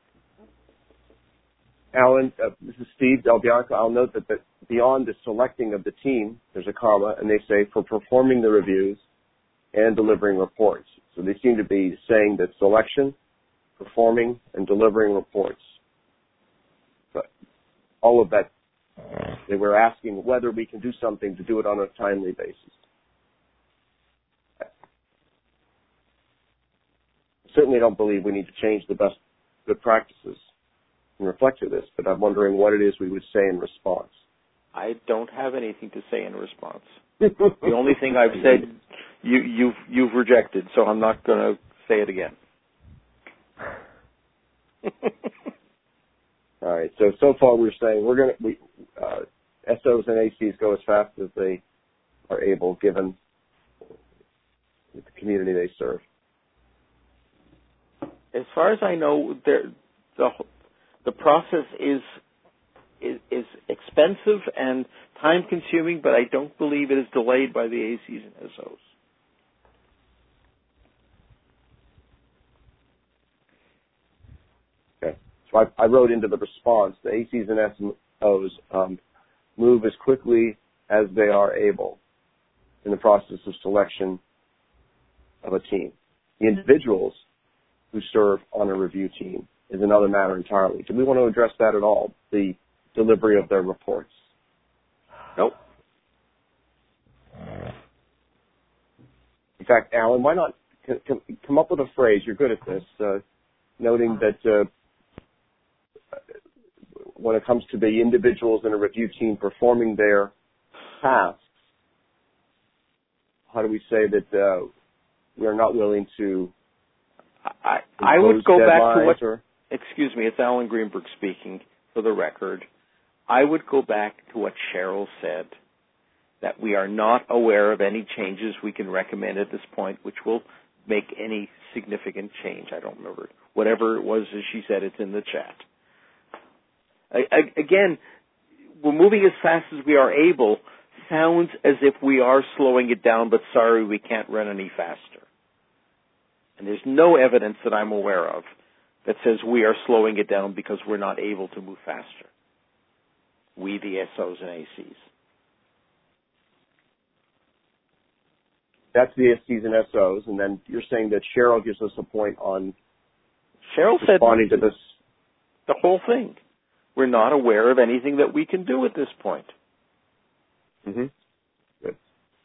Speaker 3: Alan, uh, this is Steve Del Bianco. I'll note that the, beyond the selecting of the team, there's a comma, and they say for performing the reviews and delivering reports. So they seem to be saying that selection, performing, and delivering reports. But all of that, they were asking whether we can do something to do it on a timely basis. I certainly don't believe we need to change the best good practices and reflect to this, but I'm wondering what it is we would say in response.
Speaker 5: I don't have anything to say in response. The only thing I've said, you, you've you've rejected, so I'm not going to say it again.
Speaker 3: All right. So so far we're saying we're going to we uh, S Os and A Cs go as fast as they are able, given the community they serve.
Speaker 5: As far as I know, there the the process is. Is, is expensive and time-consuming, but I don't believe it is delayed by the A Cs and S Os.
Speaker 3: Okay. So I, I wrote into the response, the A Cs and S Os um, move as quickly as they are able in the process of selection of a team. The individuals who serve on a review team is another matter entirely. Do we want to address that at all? The delivery of their reports?
Speaker 5: Nope.
Speaker 3: In fact, Alan, why not c- c- come up with a phrase? You're good at this, uh, noting that uh, when it comes to the individuals in a review team performing their tasks, how do we say that uh, we are not willing to?
Speaker 5: I, I would go back to what.
Speaker 3: Or,
Speaker 5: excuse me, it's Alan Greenberg speaking. For the record, I would go back to what Cheryl said, that we are not aware of any changes we can recommend at this point which will make any significant change. I don't remember. Whatever it was, as she said, it's in the chat. I, I, again, we're moving as fast as we are able. Sounds as if we are slowing it down, but sorry, we can't run any faster. And there's no evidence that I'm aware of that says we are slowing it down because we're not able to move faster. We, the S Os and A Cs.
Speaker 3: That's the S Cs and S Os, and then you're saying that Cheryl gives us a point on
Speaker 5: Cheryl
Speaker 3: responding
Speaker 5: said
Speaker 3: to this.
Speaker 5: The whole thing. We're not aware of anything that we can do at this point.
Speaker 3: Mm-hmm. Good.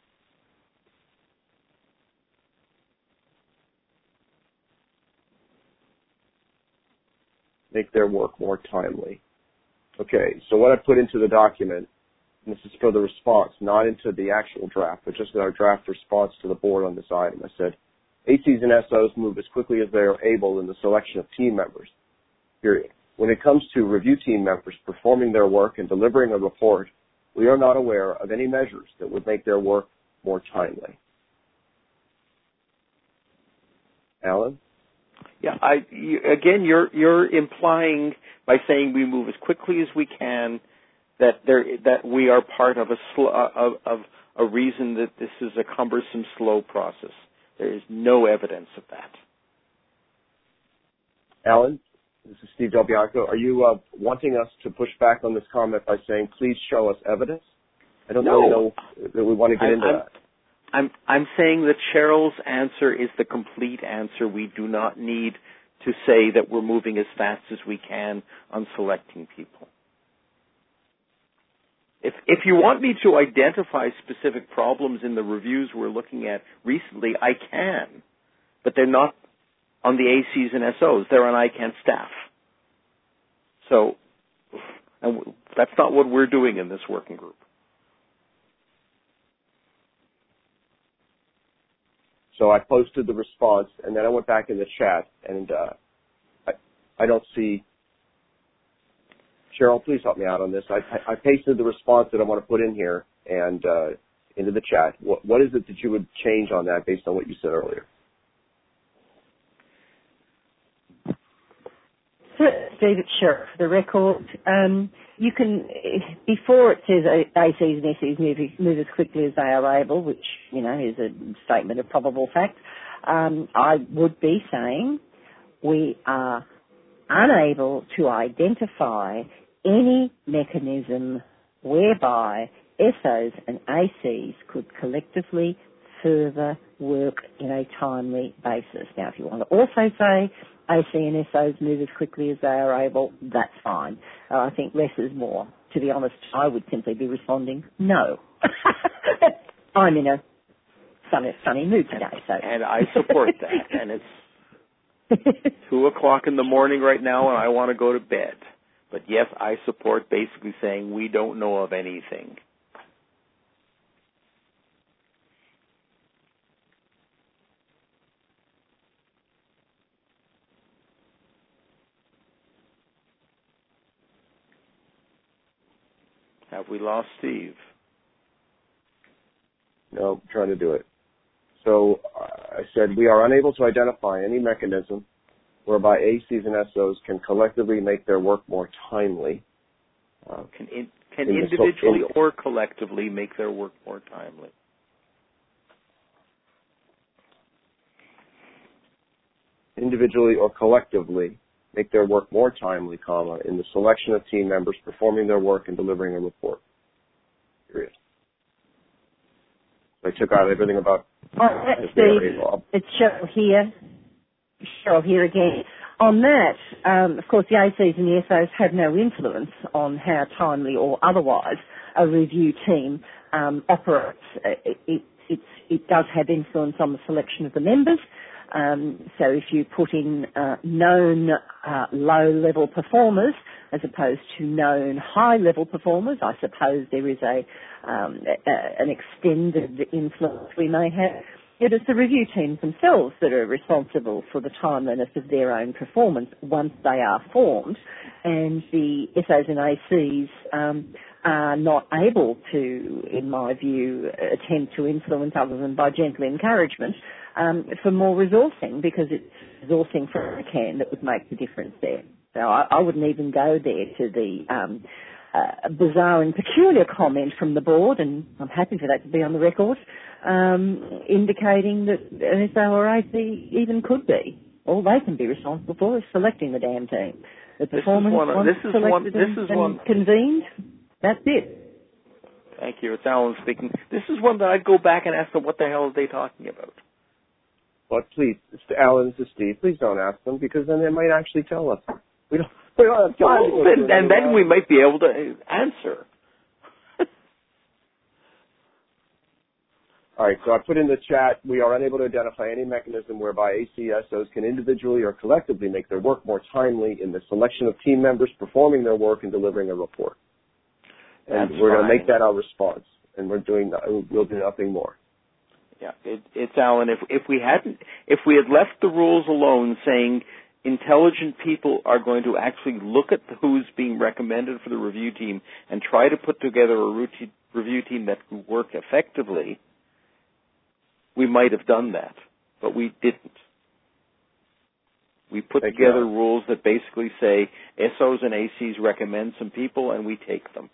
Speaker 3: Make their work more timely. Okay, so what I put into the document, and this is for the response, not into the actual draft, but just our draft response to the board on this item. I said, A Cs and S Os move as quickly as they are able in the selection of team members, period. When it comes to review team members performing their work and delivering a report, we are not aware of any measures that would make their work more timely. Alan?
Speaker 5: Yeah, I, you, again, you're you're implying by saying we move as quickly as we can that there that we are part of a sl- of, of a reason that this is a cumbersome, slow process. There is no evidence of that.
Speaker 3: Alan, this is Steve Del Bianco. Are you uh, wanting us to push back on this comment by saying, please show us evidence? I don't
Speaker 5: no.
Speaker 3: really know that we want to get
Speaker 5: I,
Speaker 3: into
Speaker 5: I'm,
Speaker 3: that.
Speaker 5: I'm I'm saying that Cheryl's answer is the complete answer. We do not need to say that we're moving as fast as we can on selecting people. If if you want me to identify specific problems in the reviews we're looking at recently, I can, but they're not on the A Cs and S Os. They're on I CANN staff. So and that's not what we're doing in this working group.
Speaker 3: So I posted the response, and then I went back in the chat, and uh, I, I don't see. Cheryl, please help me out on this. I, I, I pasted the response that I want to put in here and uh, into the chat. What, what is it that you would change on that based on what you said earlier?
Speaker 2: Steve, sure. For the record, um, you can, before it says A Cs and S Cs move, move as quickly as they are able, which, you know, is a statement of probable fact, um, I would be saying we are unable to identify any mechanism whereby S Os and A Cs could collectively further work in a timely basis. Now, if you want to also say A C and S Os move as quickly as they are able, that's fine. Uh, I think less is more. To be honest, I would simply be responding, no. I'm in a sunny, sunny mood today. So.
Speaker 5: And I support that. And it's two o'clock in the morning right now, and I want to go to bed. But yes, I support basically saying we don't know of anything. Have we lost Steve?
Speaker 3: No, I'm trying to do it. So uh, I said we are unable to identify any mechanism whereby A Cs and S Os can collectively make their work more timely. Uh,
Speaker 5: can in, can
Speaker 3: in
Speaker 5: individually
Speaker 3: so,
Speaker 5: or collectively make their work more timely?
Speaker 3: Individually or collectively make their work more timely, comma, in the selection of team members performing their work and delivering a report. Period. I took out everything about
Speaker 2: oh, that's Steve. It's Cheryl here. Cheryl here again. On that, um, of course, the A Cs and the S Os have no influence on how timely or otherwise a review team um, operates. It, it, it's, it does have influence on the selection of the members. Um, so if you put in uh, known uh, low-level performers as opposed to known high-level performers, I suppose there is a, um, a an extended influence we may have. It is the review teams themselves that are responsible for the timeliness of their own performance once they are formed, and the S Os and A Cs um, are not able to, in my view, attempt to influence other than by gentle encouragement um, for more resourcing, because it's resourcing for I CANN that would make the difference there. So I, I wouldn't even go there to the um, uh, bizarre and peculiar comment from the board, and I'm happy for that to be on the record, um, indicating that an S O or A C even could be. All they can be responsible for is selecting the damn team. The performance
Speaker 5: one,
Speaker 2: once
Speaker 5: this is
Speaker 2: selected
Speaker 5: one, this
Speaker 2: and,
Speaker 5: is
Speaker 2: and
Speaker 5: one.
Speaker 2: convened, that's it.
Speaker 5: Thank you. It's Alan speaking. This is one that I'd go back and ask them what the hell are they talking about.
Speaker 3: But please, Alan, this is Steve. Please don't ask them, because then they might actually tell us. We don't, we don't have time.
Speaker 5: Well, then, and then we might be able to answer.
Speaker 3: All right, so I put in the chat, we are unable to identify any mechanism whereby A C S Os can individually or collectively make their work more timely in the selection of team members performing their work and delivering a report. And
Speaker 5: That's
Speaker 3: we're going to
Speaker 5: fine.
Speaker 3: make that our response, and we're doing, we'll do nothing more.
Speaker 5: Yeah, it, it's Alan. If if we hadn't, if we had left the rules alone, saying intelligent people are going to actually look at who's being recommended for the review team and try to put together a routine review team that can work effectively, we might have done that, but we didn't. We put
Speaker 3: Thank
Speaker 5: together
Speaker 3: you.
Speaker 5: rules that basically say S Os and A Cs recommend some people, and we take them.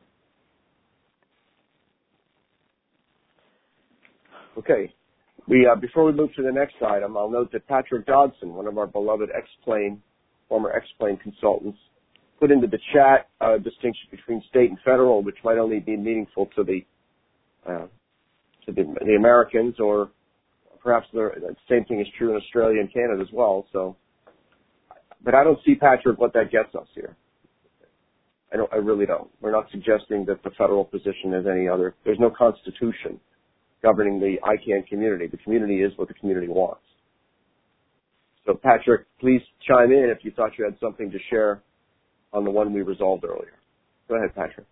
Speaker 3: Okay. We uh, before we move to the next item, I'll note that Patrick Dodson, one of our beloved X-Plane, former X-Plane consultants, put into the chat a distinction between state and federal, which might only be meaningful to the uh, to the, the Americans, or perhaps the, the same thing is true in Australia and Canada as well. So, but I don't see, Patrick, what that gets us here. I don't. I really don't. We're not suggesting that the federal position is any other. There's no constitution governing the I CAN community. The community is what the community wants. So, Patrick, please chime in if you thought you had something to share on the one we resolved earlier. Go ahead, Patrick.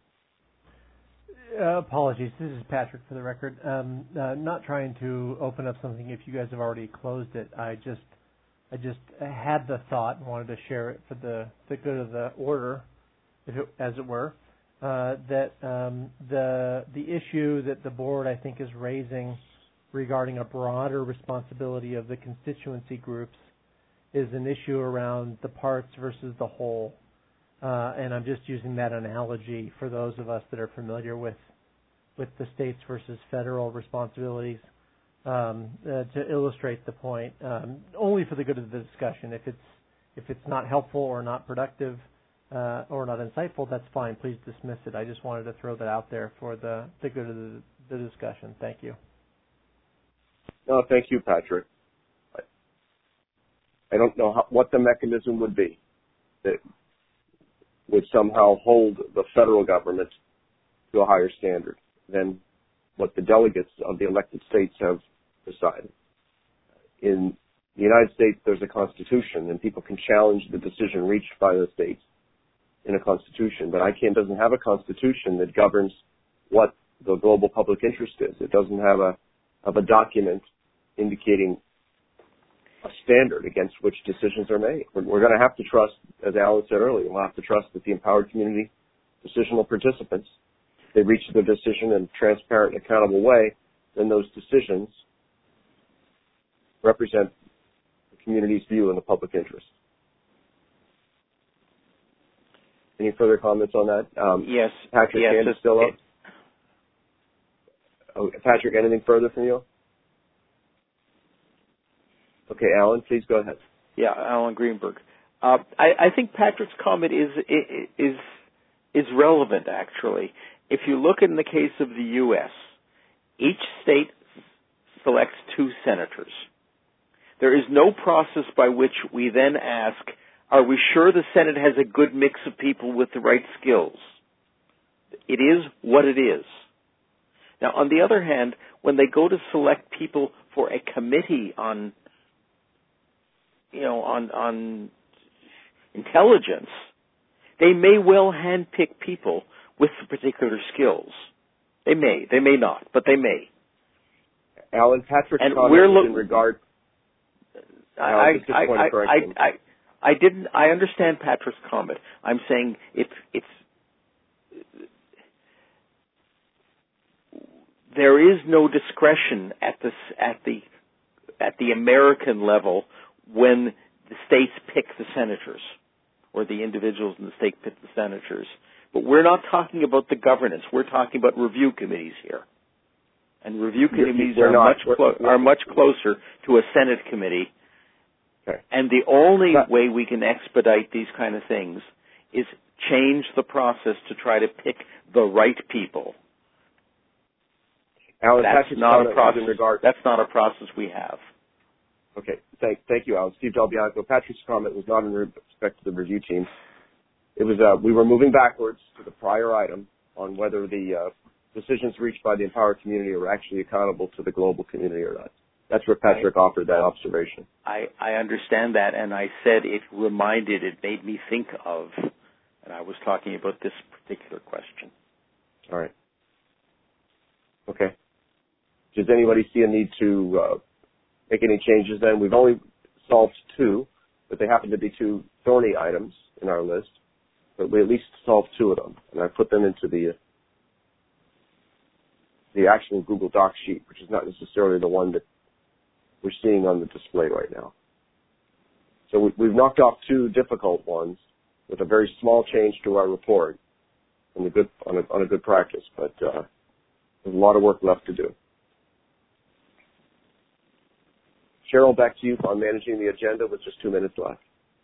Speaker 6: Uh, apologies. This is Patrick for the record. Um, uh, not trying to open up something if you guys have already closed it. I just I just had the thought and wanted to share it for the, the good of the order, if it, as it were. Uh, that um, the the issue that the board, I think, is raising regarding a broader responsibility of the constituency groups is an issue around the parts versus the whole. Uh, and I'm just using that analogy for those of us that are familiar with with the states versus federal responsibilities um, uh, to illustrate the point, um, only for the good of the discussion. If it's if it's not helpful or not productive, Uh, or not insightful, that's fine. Please dismiss it. I just wanted to throw that out there for the, the good of the, the discussion. Thank you.
Speaker 3: No, thank you, Patrick. I, I don't know how, what the mechanism would be that would somehow hold the federal government to a higher standard than what the delegates of the elected states have decided. In the United States, there's a constitution, and people can challenge the decision reached by the states in a constitution, but I CAN doesn't have a constitution that governs what the global public interest is. It doesn't have a have a document indicating a standard against which decisions are made. We're, we're going to have to trust, as Alan said earlier, we'll have to trust that the empowered community decisional participants, if they reach their decision in a transparent and accountable way, then those decisions represent the community's view in the public interest. Any further comments on that? Um,
Speaker 5: yes.
Speaker 3: Patrick,
Speaker 5: yes,
Speaker 3: hand is still up. Oh, Patrick, anything further from you? Okay, Alan, please go ahead.
Speaker 5: Yeah, Alan Greenberg. Uh, I, I think Patrick's comment is is is relevant, actually. If you look in the case of the U S, each state selects two senators. There is no process by which we then ask, are we sure the Senate has a good mix of people with the right skills? It is what it is. Now, on the other hand, when they go to select people for a committee on, you know, on on intelligence, they may well handpick people with particular skills. They may, they may not, but they may.
Speaker 3: Alan, Patrick's
Speaker 5: and
Speaker 3: comment
Speaker 5: we're
Speaker 3: look-
Speaker 5: in
Speaker 3: regard.
Speaker 5: I,
Speaker 3: Alan,
Speaker 5: I,
Speaker 3: just a point
Speaker 5: I,
Speaker 3: of correction.
Speaker 5: I, I, I didn't. I understand Patrick's comment. I'm saying it's it's there is no discretion at the at the at the American level when the states pick the senators or the individuals in the state pick the senators. But we're not talking about the governance. We're talking about review committees here, and review committees
Speaker 3: we're
Speaker 5: are
Speaker 3: not,
Speaker 5: much clo-
Speaker 3: we're,
Speaker 5: are much closer to a Senate committee.
Speaker 3: Okay.
Speaker 5: And the only
Speaker 3: But,
Speaker 5: way we can expedite these kind of things is change the process to try to pick the right people.
Speaker 3: Alan,
Speaker 5: That's
Speaker 3: Patrick's
Speaker 5: not a
Speaker 3: comment was
Speaker 5: process.
Speaker 3: in regard.
Speaker 5: That's not a process we have.
Speaker 3: Okay, thank thank you, Alan. Steve Del Bianco. Patrick's comment was not in respect to the review team. It was uh, we were moving backwards to the prior item on whether the uh, decisions reached by the empowered community are actually accountable to the global community or not. That's where Patrick offered that observation.
Speaker 5: I, I understand that, and I said it reminded, it made me think of, and I was talking about this particular question.
Speaker 3: All right. Okay. does anybody see a need to uh, make any changes then? We've only solved two, but they happen to be two thorny items in our list. But we at least solved two of them, and I put them into the the actual Google Docs sheet, which is not necessarily the one that we're seeing on the display right now. So we, we've knocked off two difficult ones with a very small change to our report on a good on a, on a good practice, but uh, there's a lot of work left to do. Cheryl, back to you on managing the agenda with just two minutes left.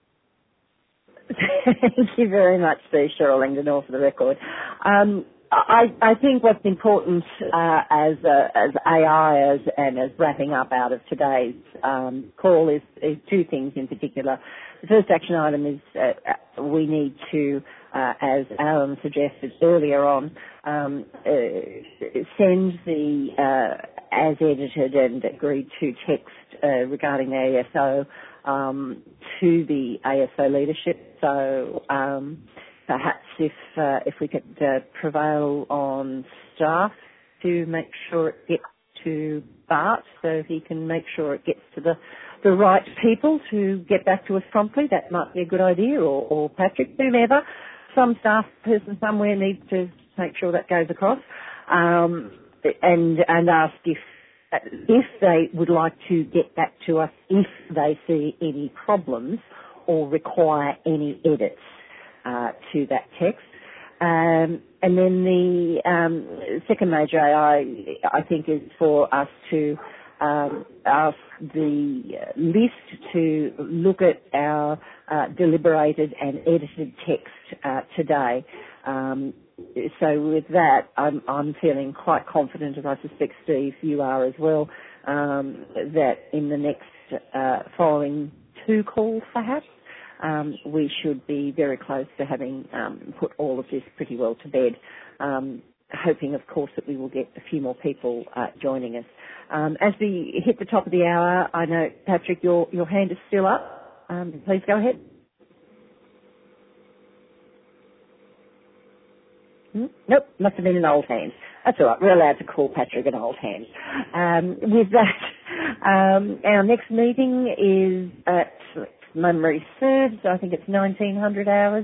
Speaker 2: Thank you very much, Steve. Cheryl Langdon, all for the record. Um, I, I think what's important uh, as uh, as A I as, and as wrapping up out of today's um, call is, is two things in particular. The first action item is uh, we need to, uh, as Alan suggested earlier on, um, uh, send the uh, as edited and agreed to text uh, regarding the A S O um, to the A S O leadership. So um, perhaps if uh, if we could uh, prevail on staff to make sure it gets to Bart, so he can make sure it gets to the the right people to get back to us promptly, that might be a good idea, or, or Patrick, whomever. Some staff person somewhere needs to make sure that goes across, um, and and ask if if they would like to get back to us if they see any problems or require any edits uh, to that text. Um, and then the um, second major A I, I think, is for us to um, ask the list to look at our uh, deliberated and edited text uh, today. Um, so with that, I'm, I'm feeling quite confident, as I suspect, Steve, you are as well, um, that in the next uh, following two calls, perhaps, Um, we should be very close to having um, put all of this pretty well to bed, um, hoping, of course, that we will get a few more people uh, joining us. Um, as we hit the top of the hour, I know, Patrick, your, your hand is still up. Um, please go ahead. Hmm? Nope, must have been an old hand. That's all right, we're allowed to call Patrick an old hand. Um, with that, um, our next meeting is at memory serves, I think it's nineteen hundred hours.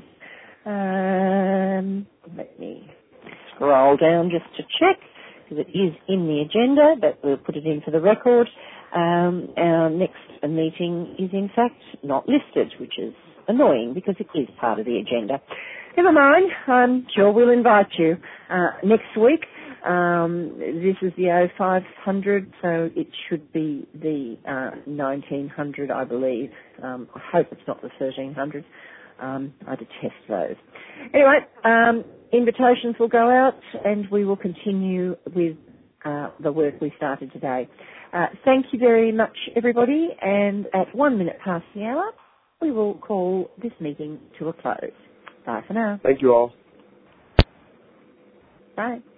Speaker 2: Um, let me scroll down just to check, because it is in the agenda, but we'll put it in for the record. Um, our next meeting is in fact not listed, which is annoying because it is part of the agenda. Never mind, I'm sure we'll invite you uh, next week. Um, this is the oh five hundred, so it should be the uh, nineteen hundred, I believe. Um, I hope it's not the thirteen hundred. Um, I detest those. Anyway, um, invitations will go out, and we will continue with uh, the work we started today. Uh, thank you very much, everybody, and at one minute past the hour, we will call this meeting to a close. Bye for now.
Speaker 3: Thank you all.
Speaker 2: Bye.